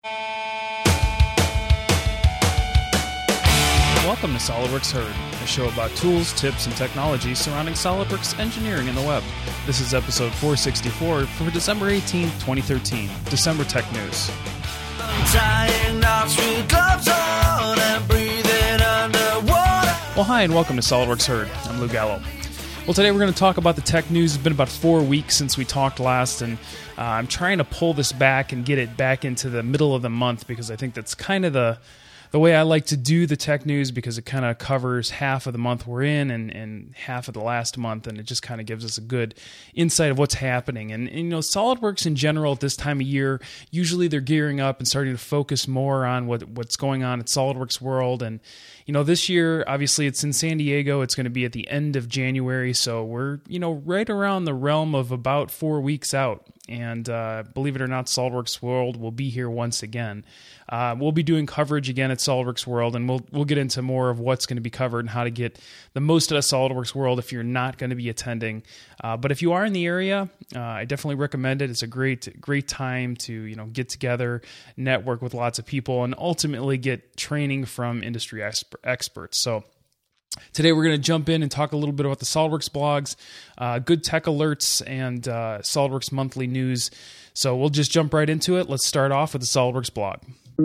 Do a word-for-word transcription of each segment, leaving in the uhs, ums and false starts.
Welcome to SolidWorks Heard, a show about tools, tips, and technology surrounding SolidWorks engineering and the web. This is episode four sixty-four for December eighteenth, twenty thirteen, December Tech News. Well, hi, and welcome to SolidWorks Heard. I'm Lou Gallo. Well, today we're going to talk about the tech news. It's been about four weeks since we talked last, and uh, I'm trying to pull this back and get it back into the middle of the month because I think that's kind of the the way I like to do the tech news, because it kind of covers half of the month we're in and, and half of the last month, and it just kind of gives us a good insight of what's happening. And, and, you know, SolidWorks in general at this time of year, usually they're gearing up and starting to focus more on what what's going on at SolidWorks World. And, you know, this year, obviously, it's in San Diego. It's going to be at the end of January, so we're, you know, right around the realm of about four weeks out. And uh, believe it or not, SolidWorks World will be here once again. Uh, we'll be doing coverage again at SolidWorks World, and we'll we'll get into more of what's going to be covered and how to get the most out of SolidWorks World if you're not going to be attending. Uh, but if you are in the area, uh, I definitely recommend it. It's a great great time to you know get together, network with lots of people, and ultimately get training from industry exp- experts. So today we're going to jump in and talk a little bit about the SolidWorks blogs, uh, good tech alerts, and uh, SolidWorks monthly news. So we'll just jump right into it. Let's start off with the SolidWorks blog.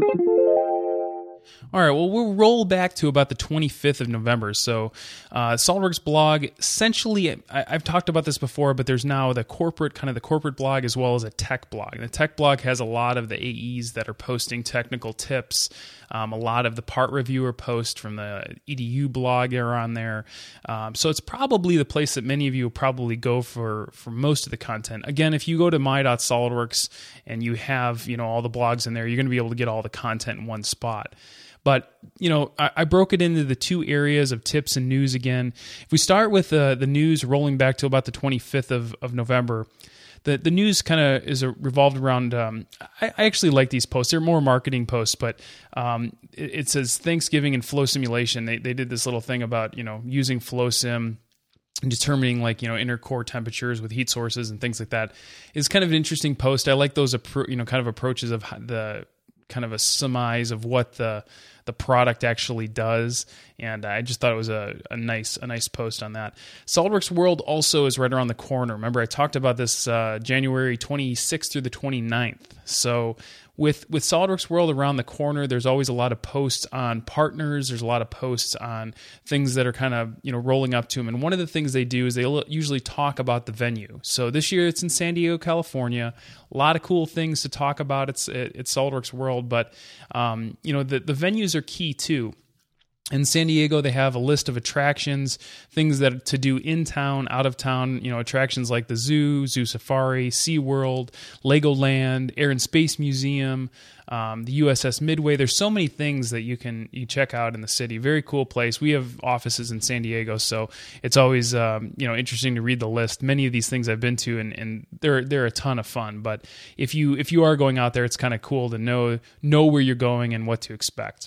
All right, well, we'll roll back to about the twenty-fifth of November. So uh, SolidWorks blog, essentially, I, I've talked about this before, but there's now the corporate, kind of the corporate blog as well as a tech blog. And the tech blog has a lot of the A Es that are posting technical tips. Um, a lot of the part reviewer posts from the E D U blog are on there. Um, so it's probably the place that many of you will probably go for, for most of the content. Again, if you go to my dot solidworks and you have you know all the blogs in there, you're going to be able to get all the content in one spot. But, you know, I, I broke it into the two areas of tips and news again. If we start with uh, the news rolling back to about the twenty-fifth of, of November, the, the news kind of is a, revolved around, um, I, I actually like these posts. They're more marketing posts, but um, it, it says Thanksgiving and flow simulation. They they did this little thing about, you know, using FlowSim and determining like, you know, inner core temperatures with heat sources and things like that. It's kind of an interesting post. I like those, appro- you know, kind of approaches of the kind of a surmise of what the the product actually does, and I just thought it was a, a nice a nice post on that. SolidWorks World also is right around the corner. Remember, I talked about this uh, January twenty-sixth through the twenty-ninth. So with with SolidWorks World around the corner, there's always a lot of posts on partners. There's a lot of posts on things that are kind of you know rolling up to them. And one of the things they do is they usually talk about the venue. So this year it's in San Diego, California. A lot of cool things to talk about. It's it's SolidWorks World, but um, you know the the venues are key too. In San Diego, they have a list of attractions, things that to do in town, out of town. You know, attractions like the Zoo, Zoo Safari, SeaWorld, Legoland, Air and Space Museum, um, the U S S Midway. There's so many things that you can you check out in the city. Very cool place. We have offices in San Diego, so it's always um, you know interesting to read the list. Many of these things I've been to, and, and they're they're a ton of fun. But if you if you are going out there, it's kind of cool to know know where you're going and what to expect.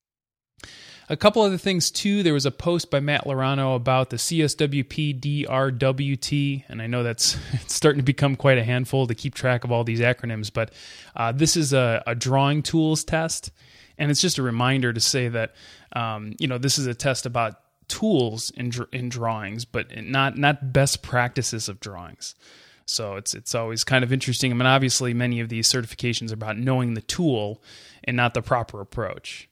A couple other things, too. There was a post by Matt Lorano about the C S W P D R W T, and I know that's it's starting to become quite a handful to keep track of all these acronyms, but uh, this is a, a drawing tools test, and it's just a reminder to say that um, you know this is a test about tools in in drawings, but not not best practices of drawings. So it's it's always kind of interesting. I mean, obviously, many of these certifications are about knowing the tool and not the proper approach.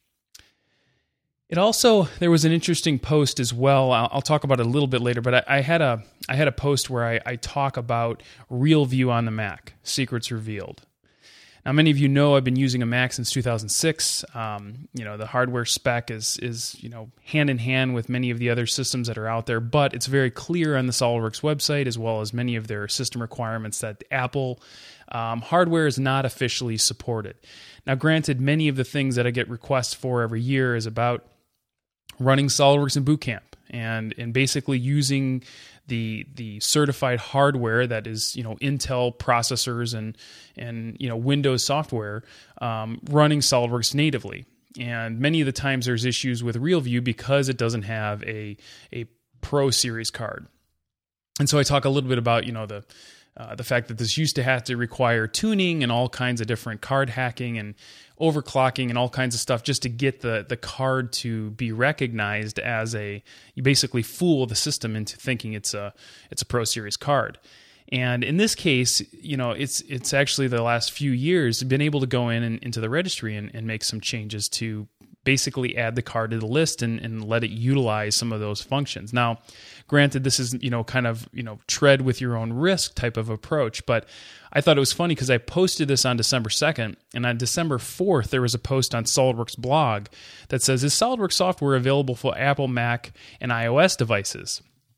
It also, there was an interesting post as well. I'll, I'll talk about it a little bit later, but I, I had a I had a post where I, I talk about RealView on the Mac, secrets revealed. Now, many of you know I've been using a Mac since two thousand six. Um, you know, the hardware spec is is you know hand in hand with many of the other systems that are out there, but it's very clear on the SolidWorks website as well as many of their system requirements that Apple um, hardware is not officially supported. Now, granted, many of the things that I get requests for every year is about running SolidWorks in Boot Camp and and basically using the the certified hardware that is you know Intel processors and and you know Windows software um, running SolidWorks natively. And many of the times there's issues with RealView because it doesn't have a a Pro Series card. And so I talk a little bit about you know the uh, the fact that this used to have to require tuning and all kinds of different card hacking and overclocking and all kinds of stuff just to get the the card to be recognized as a, you basically fool the system into thinking it's a it's a Pro Series card. And in this case, you know, it's it's actually the last few years been able to go in and into the registry and, and make some changes to basically add the card to the list and, and let it utilize some of those functions. Now, granted, this is, you know, kind of, you know, tread with your own risk type of approach, but I thought it was funny because I posted this on December second, and on December fourth, there was a post on SolidWorks blog that says, is SolidWorks software available for Apple, Mac, and iOS devices?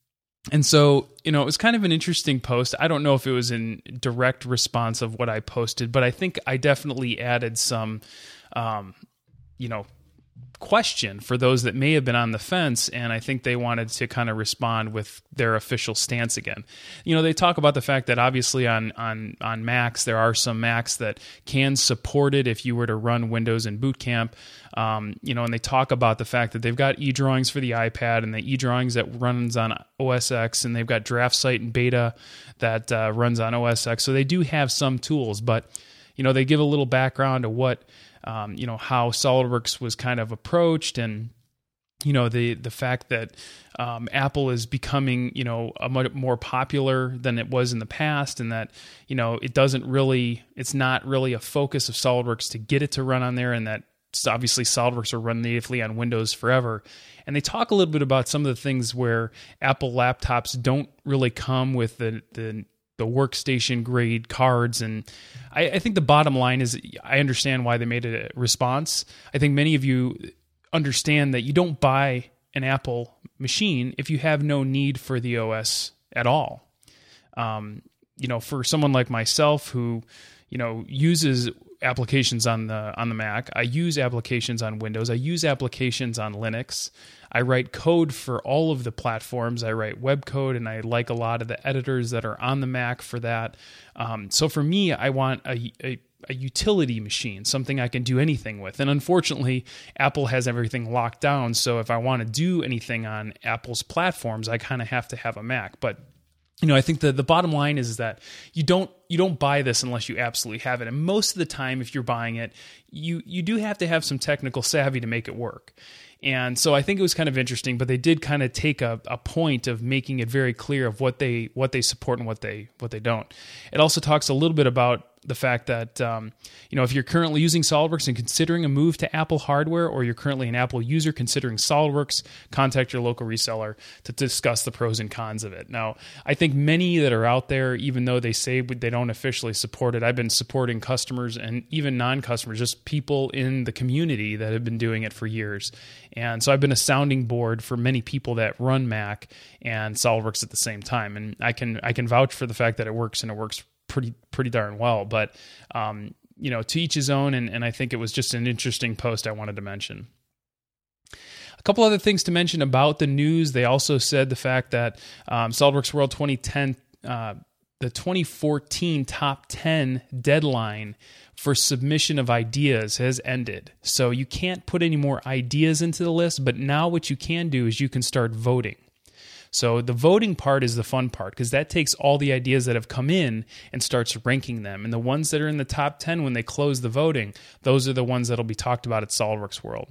And so, you know, it was kind of an interesting post. I don't know if it was in direct response of what I posted, but I think I definitely added some, um, you know, question for those that may have been on the fence, and I think they wanted to kind of respond with their official stance again. You know, they talk about the fact that obviously on on on Macs, there are some Macs that can support it if you were to run Windows in Boot Camp. Um, you know, and they talk about the fact that they've got eDrawings for the iPad and the eDrawings that runs on O S X, and they've got DraftSight and Beta that uh, runs on O S X. So they do have some tools, but you know, they give a little background to what Um, you know, how SolidWorks was kind of approached, and you know, the the fact that um, Apple is becoming, you know, a much more popular than it was in the past, and that, you know, it doesn't really, it's not really a focus of SolidWorks to get it to run on there, and that obviously SolidWorks will run natively on Windows forever. And they talk a little bit about some of the things where Apple laptops don't really come with the the the workstation grade cards. And I, I think the bottom line is I understand why they made it a response. I think many of you understand that you don't buy an Apple machine if you have no need for the O S at all. Um, you know, for someone like myself who, you know, uses applications on the on the Mac, I use applications on Windows, I use applications on Linux. I write code for all of the platforms. I write web code, and I like a lot of the editors that are on the Mac for that. Um, so for me, I want a, a, a utility machine, something I can do anything with. And unfortunately, Apple has everything locked down. So if I want to do anything on Apple's platforms, I kind of have to have a Mac. But you know, I think the, the bottom line is that you don't you don't buy this unless you absolutely have it. And most of the time, if you're buying it, you you do have to have some technical savvy to make it work. And so I think it was kind of interesting, but they did kind of take a, a point of making it very clear of what they what they support and what they what they don't. It also talks a little bit about the fact that, um, you know, if you're currently using SolidWorks and considering a move to Apple hardware, or you're currently an Apple user considering SolidWorks, contact your local reseller to discuss the pros and cons of it. Now, I think many that are out there, even though they say they don't officially support it, I've been supporting customers and even non-customers, just people in the community that have been doing it for years. And so I've been a sounding board for many people that run Mac and SolidWorks at the same time. And I can I can vouch for the fact that it works, and it works pretty pretty darn well. But um, you know, to each his own, and, and I think it was just an interesting post I wanted to mention. A couple other things to mention about the news. They also said the fact that um, SolidWorks World twenty ten, uh, the twenty fourteen top ten deadline for submission of ideas has ended. So you can't put any more ideas into the list, but now what you can do is you can start voting. So the voting part is the fun part, because that takes all the ideas that have come in and starts ranking them. And the ones that are in the top ten when they close the voting, those are the ones that will be talked about at SolidWorks World.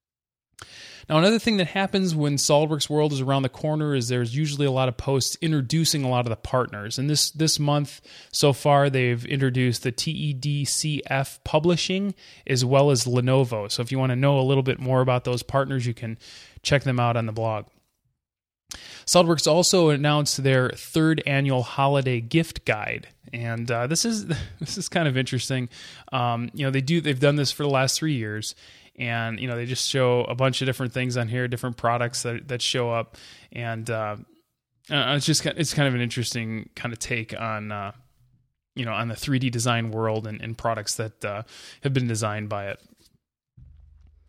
Now, another thing that happens when SolidWorks World is around the corner is there's usually a lot of posts introducing a lot of the partners. And this this month, so far, they've introduced the T E D C F Publishing as well as Lenovo. So if you want to know a little bit more about those partners, you can check them out on the blog. SolidWorks also announced their third annual holiday gift guide, and uh, this is this is kind of interesting. Um, you know, they do they've done this for the last three years. And, you know, they just show a bunch of different things on here, different products that that show up. And uh, it's just it's kind of an interesting kind of take on, uh, you know, on the three D design world and, and products that uh, have been designed by it.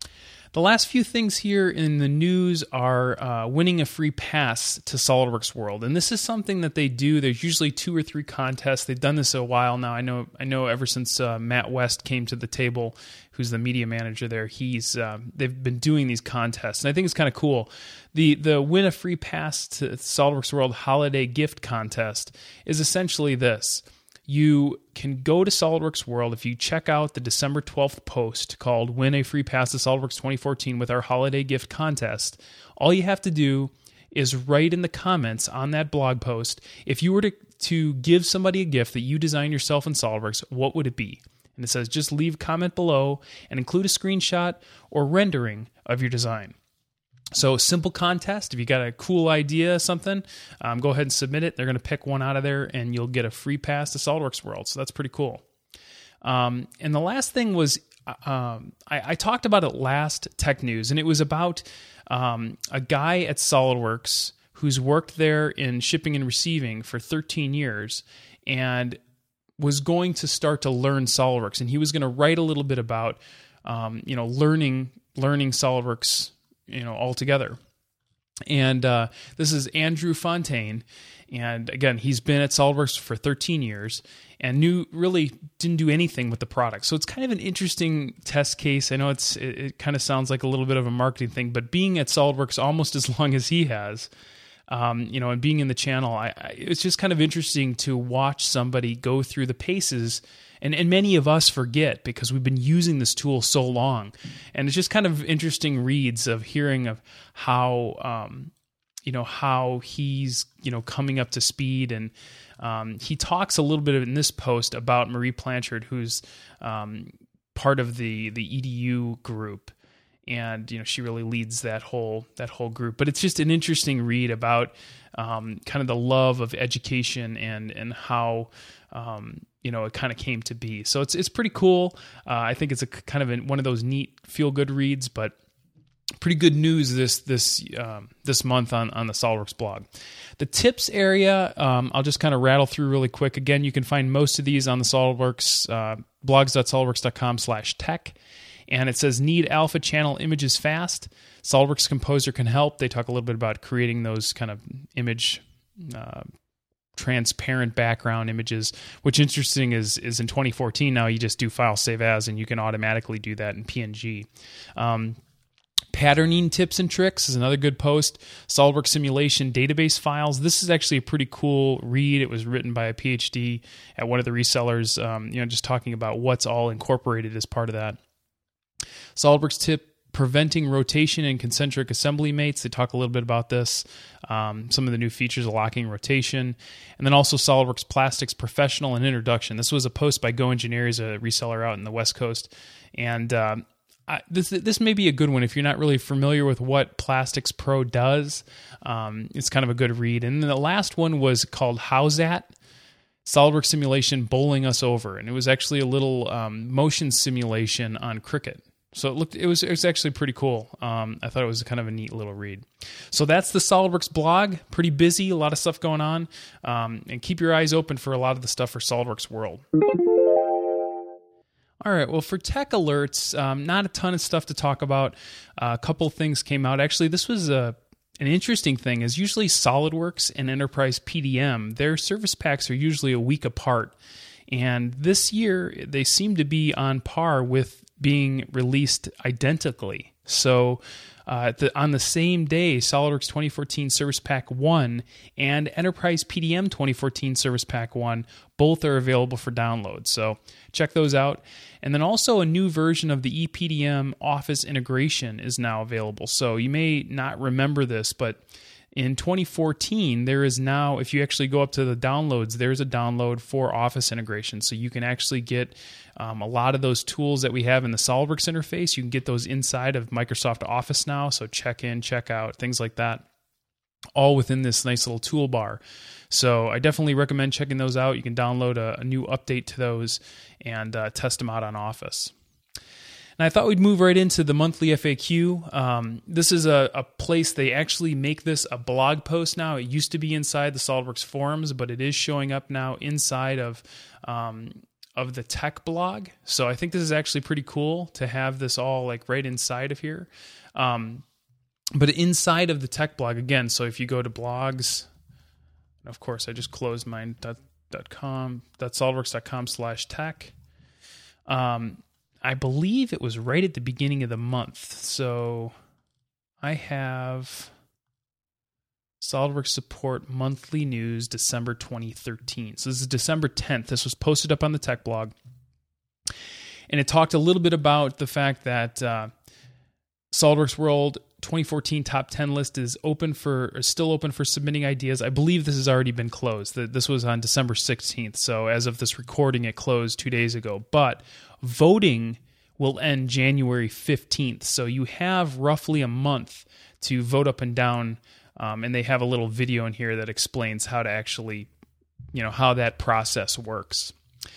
The last few things here in the news are uh, winning a free pass to SOLIDWORKS World, and this is something that they do. There's usually two or three contests. They've done this a while now. I know. I know ever since uh, Matt West came to the table, who's the media manager there. He's uh, they've been doing these contests, and I think it's kind of cool. The the win a free pass to SOLIDWORKS World Holiday Gift Contest is essentially this. You can go to SOLIDWORKS World. If you check out the December twelfth post called Win a Free Pass to SOLIDWORKS twenty fourteen with our holiday gift contest, all you have to do is write in the comments on that blog post, if you were to, to give somebody a gift that you designed yourself in SOLIDWORKS, what would it be? And it says just leave a comment below and include a screenshot or rendering of your design. So simple contest. If you got a cool idea, something, um, go ahead and submit it. They're going to pick one out of there, and you'll get a free pass to SOLIDWORKS World. So that's pretty cool. Um, and the last thing was, um, I, I talked about it last Tech News, and it was about um, a guy at SOLIDWORKS who's worked there in shipping and receiving for thirteen years, and was going to start to learn SOLIDWORKS, and he was going to write a little bit about, um, you know, learning learning SOLIDWORKS, you know, altogether. And uh, this is Andrew Fontaine, and again, he's been at SOLIDWORKS for thirteen years and knew really didn't do anything with the product. So it's kind of an interesting test case. I know it's it, it kind of sounds like a little bit of a marketing thing, but being at SOLIDWORKS almost as long as he has, um, you know, and being in the channel, I, I, it's just kind of interesting to watch somebody go through the paces. And, and many of us forget because we've been using this tool so long. And it's just kind of interesting reads of hearing of how, um, you know, how he's, you know, coming up to speed. And um, he talks a little bit in this post about Marie Blanchard, who's um, part of the, the E D U group. And, you know, she really leads that whole, that whole group. But it's just an interesting read about um, kind of the love of education and, and how, um, you know, it kind of came to be. So it's it's pretty cool. Uh, I think it's a kind of a, one of those neat feel-good reads, but pretty good news this this um, this month on, on the SOLIDWORKS blog. The tips area, um, I'll just kind of rattle through really quick. Again, you can find most of these on the SOLIDWORKS, uh, blogs.solidworks.com slash tech. And it says, need alpha channel images fast. SOLIDWORKS Composer can help. They talk a little bit about creating those kind of image uh transparent background images, which interesting is is in twenty fourteen now you just do file save as and you can automatically do that in P N G. Um, patterning tips and tricks is another good post. SOLIDWORKS simulation database files. This is actually a pretty cool read. It was written by a P H D at one of the resellers, um, you know, just talking about what's all incorporated as part of that. SOLIDWORKS tip, preventing rotation in concentric assembly mates. They talk a little bit about this. Um, some of the new features of locking rotation. And then also SOLIDWORKS Plastics Professional and Introduction. This was a post by Go Engineers, a reseller out in the West Coast. And um, I, this this may be a good one if you're not really familiar with what Plastics Pro does. Um, it's kind of a good read. And then the last one was called How's That? SOLIDWORKS simulation bowling us over. And it was actually a little um, motion simulation on Cricut. So it looked, it was, it was actually pretty cool. Um, I thought it was kind of a neat little read. So that's the SOLIDWORKS blog. Pretty busy, a lot of stuff going on. Um, and keep your eyes open for a lot of the stuff for SOLIDWORKS World. All right, well, for tech alerts, um, not a ton of stuff to talk about. Uh, a couple of things came out. Actually, this was a, an interesting thing. Is usually SOLIDWORKS and Enterprise P D M, their service packs are usually a week apart. And this year, they seem to be on par with being released identically. So uh, the, on the same day, SOLIDWORKS twenty fourteen Service Pack one and Enterprise P D M twenty fourteen Service Pack one, both are available for download. So check those out. And then also a new version of the E P D M Office integration is now available. So you may not remember this, but in twenty fourteen, there is now, if you actually go up to the downloads, there's a download for Office integration. So you can actually get um, a lot of those tools that we have in the SOLIDWORKS interface. You can get those inside of Microsoft Office now. So check in, check out, things like that, all within this nice little toolbar. So I definitely recommend checking those out. You can download a, a new update to those and uh, test them out on Office. And I thought we'd move right into the monthly F A Q. Um, this is a, a place they actually make this a blog post now. It used to be inside the SOLIDWORKS forums, but it is showing up now inside of um, of the tech blog. So I think this is actually pretty cool to have this all like right inside of here. Um, but inside of the tech blog, again, so if you go to blogs, and of course I just closed mine, dot, dot com, dot solidworks dot com slash tech. Um, I believe it was right at the beginning of the month. So I have SolidWorks Support Monthly News, December twenty thirteen. So this is December tenth. This was posted up on the tech blog. And it talked a little bit about the fact that uh, SolidWorks World twenty fourteen Top ten list is open for, is still open for submitting ideas. I believe this has already been closed. This was on December sixteenth. So as of this recording, it closed two days ago. But voting will end January fifteenth. So you have roughly a month to vote up and down. Um, and they have a little video in here that explains how to actually, you know, how that process works.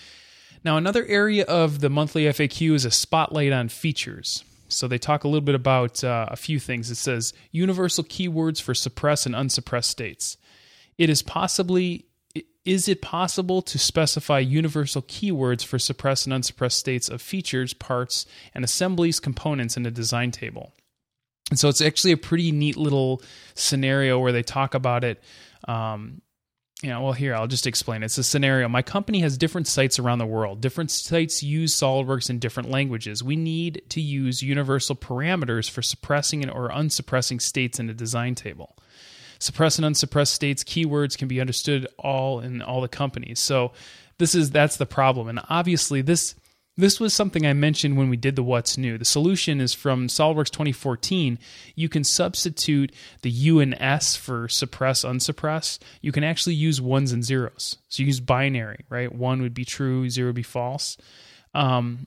Now, another area of the monthly F A Q is a spotlight on features. So they talk a little bit about uh, a few things. It says universal keywords for suppressed and unsuppressed states. It is possibly, is it possible to specify universal keywords for suppressed and unsuppressed states of features, parts, and assemblies components in a design table? And so it's actually a pretty neat little scenario where they talk about it. Um, you know, well, here, I'll just explain. It's a scenario. My company has different sites around the world. Different sites use SolidWorks in different languages. We need to use universal parameters for suppressing or unsuppressing states in a design table. Suppressed and unsuppressed states keywords can be understood all in all the companies. So this is that's the problem. And obviously, this This was something I mentioned when we did the What's New. The solution is from SolidWorks twenty fourteen. You can substitute the U and S for suppress, unsuppress. You can actually use ones and zeros. So you use binary, right? One would be true, zero would be false. Um,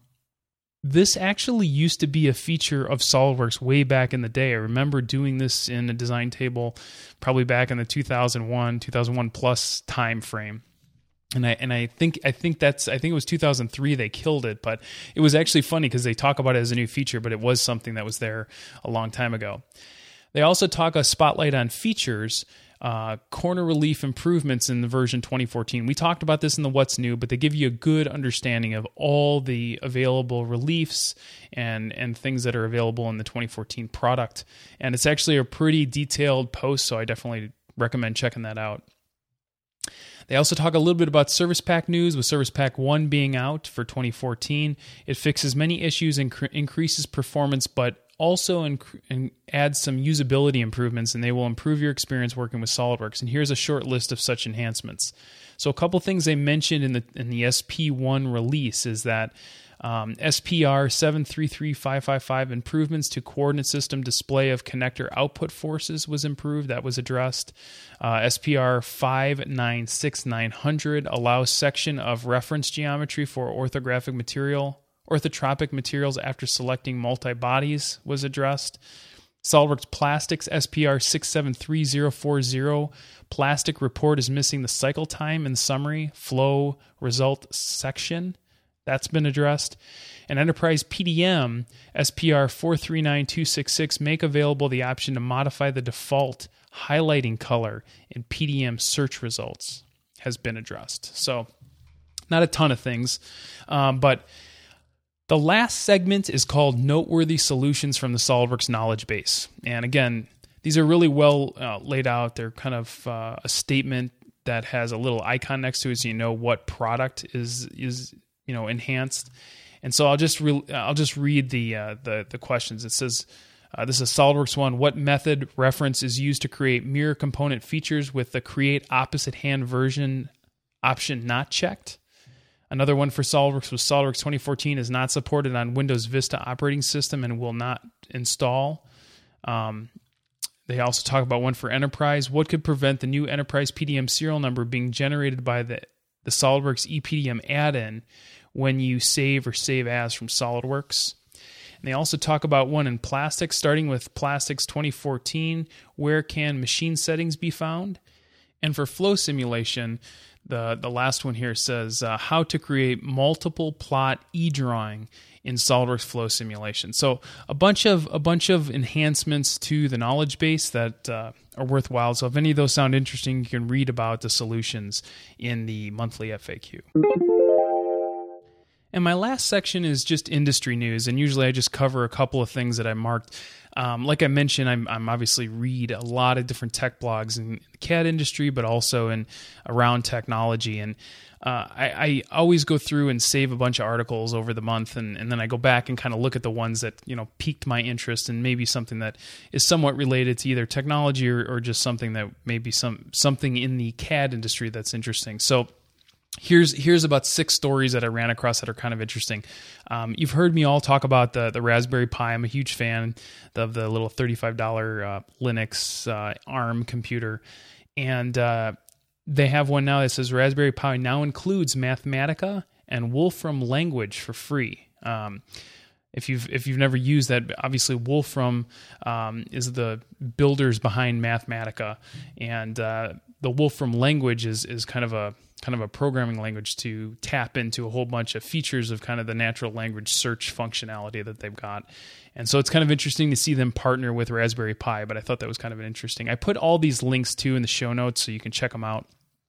this actually used to be a feature of SolidWorks way back in the day. I remember doing this in a design table probably back in the two thousand one, two thousand one plus time frame. And I and I think I think that's I think it was two thousand three they killed it, but it was actually funny because they talk about it as a new feature, but it was something that was there a long time ago. They also talk a spotlight on features, uh, corner relief improvements in the version twenty fourteen. We talked about this in the What's New, but they give you a good understanding of all the available reliefs and and things that are available in the twenty fourteen product. And it's actually a pretty detailed post, so I definitely recommend checking that out. They also talk a little bit about Service Pack news, with Service Pack one being out for twenty fourteen. It fixes many issues and cr- increases performance, but also inc- and adds some usability improvements, and they will improve your experience working with SolidWorks. And here's a short list of such enhancements. So a couple things they mentioned in the in the S P one release is that Um, S P R seven three three five five five improvements to coordinate system display of connector output forces was improved. That was addressed. Uh, S P R five nine six nine hundred allows section of reference geometry for orthographic material, orthotropic materials after selecting multi-bodies was addressed. SolidWorks Plastics S P R six seven three zero four zero plastic report is missing the cycle time and summary flow result section. That's been addressed. And Enterprise P D M S P R four three nine two six six make available the option to modify the default highlighting color in P D M search results has been addressed. So not a ton of things, um, but the last segment is called Noteworthy Solutions from the SolidWorks Knowledge Base. And again, these are really well uh, laid out. They're kind of uh, a statement that has a little icon next to it so you know what product is is you know, enhanced. And so I'll just re- I'll just read the uh, the the questions. It says, uh, this is SolidWorks one. What method reference is used to create mirror component features with the create opposite hand version option not checked? Another one for SolidWorks was SolidWorks twenty fourteen is not supported on Windows Vista operating system and will not install. Um, they also talk about one for Enterprise. What could prevent the new Enterprise P D M serial number being generated by the the SolidWorks E P D M add-in when you save or save as from SolidWorks? And they also talk about one in Plastics, starting with Plastics twenty fourteen, where can machine settings be found? And for flow simulation, the, the last one here says uh, how to create multiple plot e-drawing in SolidWorks flow simulation. So a bunch of a bunch of enhancements to the knowledge base that uh, are worthwhile. So if any of those sound interesting, you can read about the solutions in the monthly F A Q. And my last section is just industry news, and usually I just cover a couple of things that I marked. Um, like I mentioned, I'm, I'm obviously read a lot of different tech blogs in the C A D industry, but also in around technology. And uh, I, I always go through and save a bunch of articles over the month, and, and then I go back and kind of look at the ones that, you know, piqued my interest and maybe something that is somewhat related to either technology or, or just something that maybe some something in the C A D industry that's interesting. So Here's here's about six stories that I ran across that are kind of interesting. Um, you've heard me all talk about the the Raspberry Pi. I'm a huge fan of the little thirty-five dollars uh, Linux uh, ARM computer, and uh, they have one now that says Raspberry Pi now includes Mathematica and Wolfram language for free. Um, If you've if you've never used that, obviously Wolfram um, is the builders behind Mathematica, and uh, the Wolfram language is is kind of a kind of a programming language to tap into a whole bunch of features of kind of the natural language search functionality that they've got. And so it's kind of interesting to see them partner with Raspberry Pi, but I thought that was kind of interesting. I put all these links too in the show notes so you can check them out.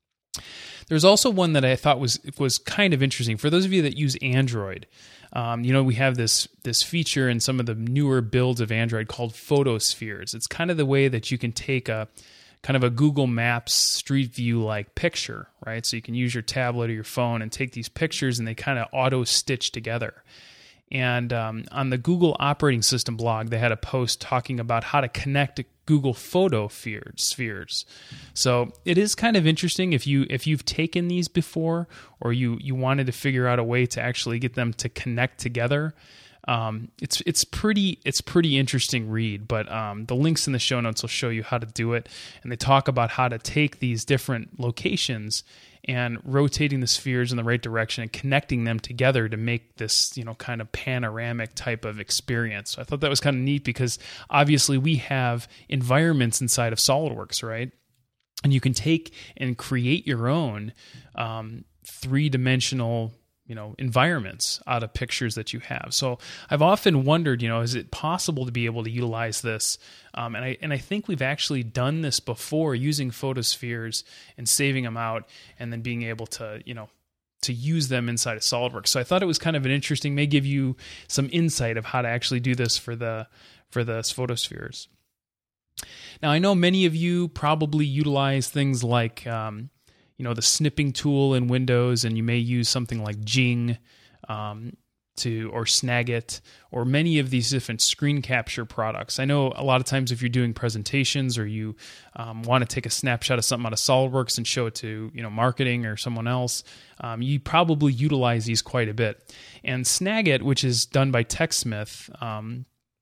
There's also one that I thought was was kind of interesting for those of you that use Android. Um, you know, we have this this feature in some of the newer builds of Android called photospheres. It's kind of the way that you can take a kind of a Google Maps Street View like picture, right? So you can use your tablet or your phone and take these pictures, and they kind of auto stitch together. And um, on the Google operating system blog, they had a post talking about how to connect Google photo spheres. So it is kind of interesting if you if you've taken these before, or you you wanted to figure out a way to actually get them to connect together. Um, it's it's pretty it's pretty interesting read. But um, the links in the show notes will show you how to do it, and they talk about how to take these different locations and rotating the spheres in the right direction and connecting them together to make this, you know, kind of panoramic type of experience. So I thought that was kind of neat because obviously we have environments inside of SolidWorks, right? And you can take and create your own um, three-dimensional, you know, environments out of pictures that you have. So I've often wondered, you know, is it possible to be able to utilize this? Um, and I and I think we've actually done this before using photospheres and saving them out and then being able to, you know, to use them inside of SolidWorks. So I thought it was kind of an interesting, may give you some insight of how to actually do this for the for the photospheres. Now, I know many of you probably utilize things like um, you know, the snipping tool in Windows, and you may use something like Jing um, to or Snagit, or many of these different screen capture products. I know a lot of times if you're doing presentations or you um, want to take a snapshot of something out of SolidWorks and show it to, you know, marketing or someone else, um, you probably utilize these quite a bit. And Snagit, which is done by TechSmith, um,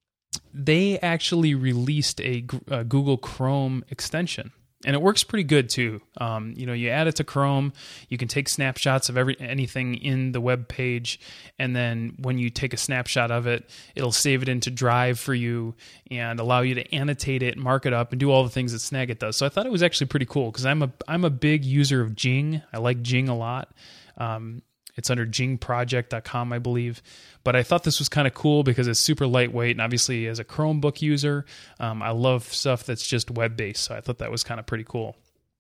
they actually released a, a Google Chrome extension. And it works pretty good too. Um, you know, you add it to Chrome, you can take snapshots of every anything in the web page, and then when you take a snapshot of it, it'll save it into Drive for you and allow you to annotate it, mark it up, and do all the things that Snagit does. So I thought it was actually pretty cool because I'm a I'm a big user of Jing. I like Jing a lot. Um, It's under jing project dot com, I believe. But I thought this was kind of cool because it's super lightweight. And obviously, as a Chromebook user, um, I love stuff that's just web-based. So I thought that was kind of pretty cool.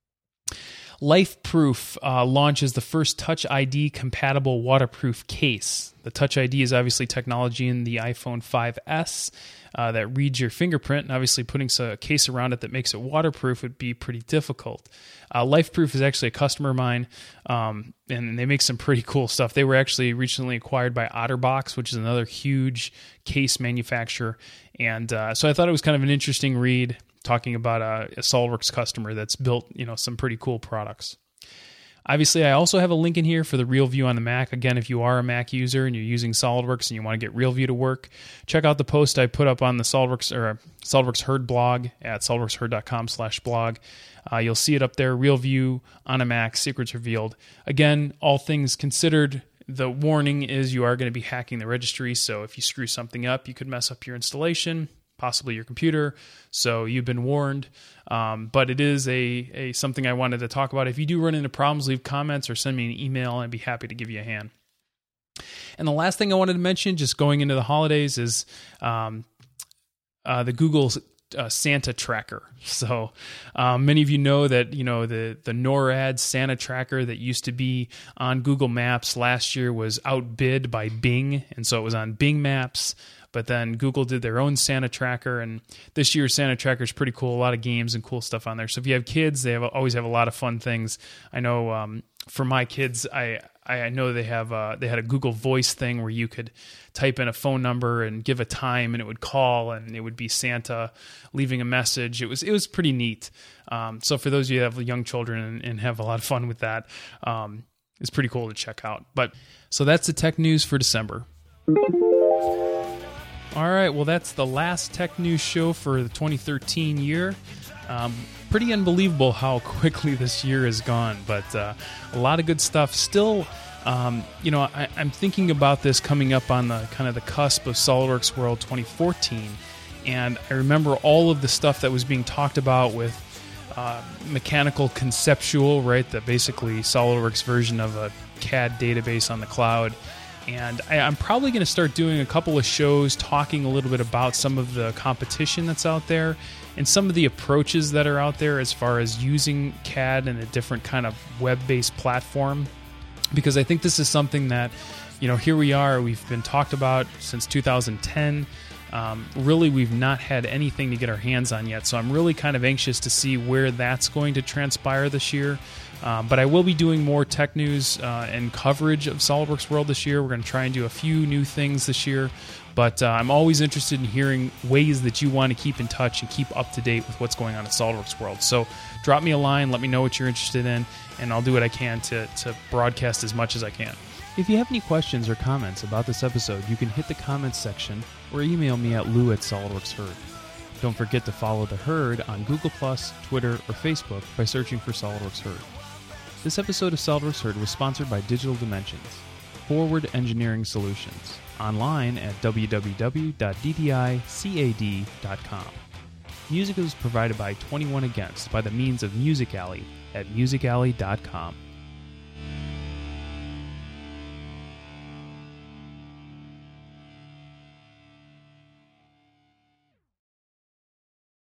LifeProof uh, launches the first Touch I D compatible waterproof case. The Touch I D is obviously technology in the iPhone five S uh, that reads your fingerprint, and obviously putting a case around it that makes it waterproof would be pretty difficult. Uh, LifeProof is actually a customer of mine, um, and they make some pretty cool stuff. They were actually recently acquired by OtterBox, which is another huge case manufacturer, and uh, so I thought it was kind of an interesting read, talking about a, a SolidWorks customer that's built, you know, some pretty cool products. Obviously, I also have a link in here for the RealView on the Mac. Again, if you are a Mac user and you're using SolidWorks and you want to get RealView to work, check out the post I put up on the SolidWorks or SolidWorks Herd blog at solidworks herd dot com slash blog. Uh, you'll see it up there, RealView on a Mac, secrets revealed. Again, all things considered, the warning is you are going to be hacking the registry, so if you screw something up, you could mess up your installation, possibly your computer, so you've been warned. Um, but it is a, a something I wanted to talk about. If you do run into problems, leave comments or send me an email. I'd be happy to give you a hand. And the last thing I wanted to mention, just going into the holidays, is um, uh, the Google uh, Santa tracker. So um, many of you know that, you know, the, the NORAD Santa tracker that used to be on Google Maps last year was outbid by Bing. And so it was on Bing Maps. But then Google did their own Santa tracker, and this year's Santa tracker is pretty cool. A lot of games and cool stuff on there. So if you have kids, they have always have a lot of fun things. I know um, for my kids, I I know they have uh, they had a Google Voice thing where you could type in a phone number and give a time, and it would call, and it would be Santa leaving a message. It was it was pretty neat. Um, so for those of you that have young children and, and have a lot of fun with that, um, it's pretty cool to check out. But so that's the tech news for December. All right, well, that's the last tech news show for the twenty thirteen year. Um, pretty unbelievable how quickly this year has gone, but uh, a lot of good stuff. Still, um, you know, I, I'm thinking about this coming up on the kind of the cusp of SOLIDWORKS World twenty fourteen, and I remember all of the stuff that was being talked about with uh, mechanical conceptual, right? The basically SOLIDWORKS version of a C A D database on the cloud. And I, I'm probably going to start doing a couple of shows talking a little bit about some of the competition that's out there and some of the approaches that are out there as far as using C A D in a different kind of web-based platform. Because I think this is something that, you know, here we are, we've been talked about since two thousand ten. Um, really, we've not had anything to get our hands on yet. So I'm really kind of anxious to see where that's going to transpire this year. Um, but I will be doing more tech news uh, and coverage of SOLIDWORKS World this year. We're going to try and do a few new things this year. But uh, I'm always interested in hearing ways that you want to keep in touch and keep up to date with what's going on at SOLIDWORKS World. So drop me a line, let me know what you're interested in, and I'll do what I can to, to broadcast as much as I can. If you have any questions or comments about this episode, you can hit the comments section or email me at lou at solidworks herd. Don't forget to follow the Herd on Google plus, Twitter, or Facebook by searching for SOLIDWORKS Herd. This episode of SOLIDWORKS Herd was sponsored by Digital Dimensions, Forward Engineering Solutions, online at w w w dot d d i cad dot com. Music is provided by twenty-one Against by the means of Music Alley at music alley dot com.